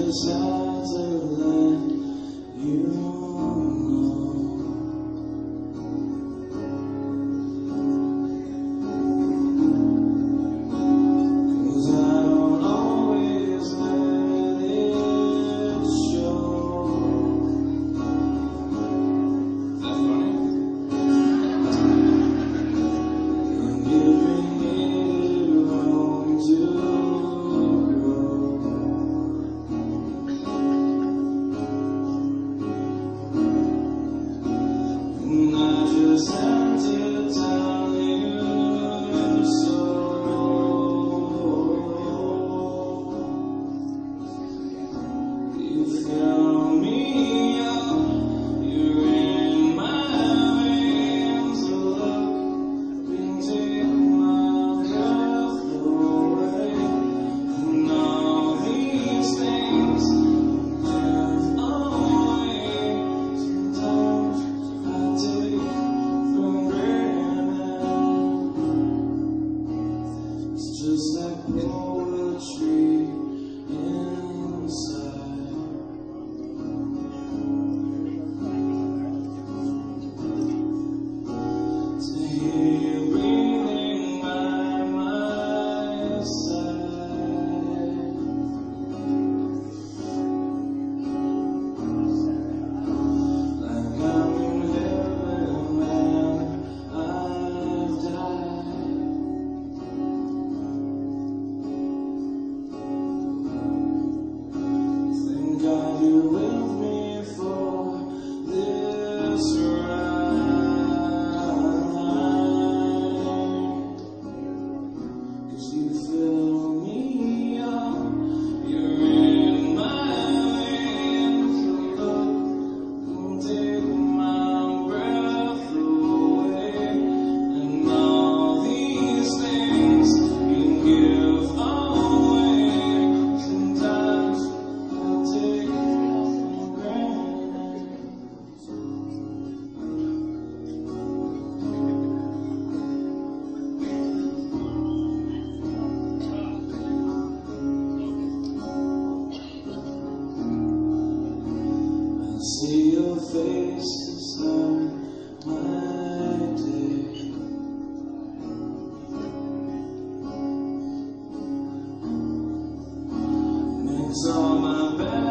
just had to let you know. 'Cause I don't always let it show. Is that funny? I'm giving it room to grow. And I just had to tell you so. You fill me up, you're in my veins. So look and take my breath away. And all these things give away. Sometimes I take for granted. It's just like poetry inside. To hear you breathing by my side. Like I'm in heaven when I've died. Thank God you're with me for this ride. 'Cause you fill me up, you're in my veins. So look and take my breath away. And all these things can give away. Sometimes I take for granted. I see your face to start my day. Makes all my bad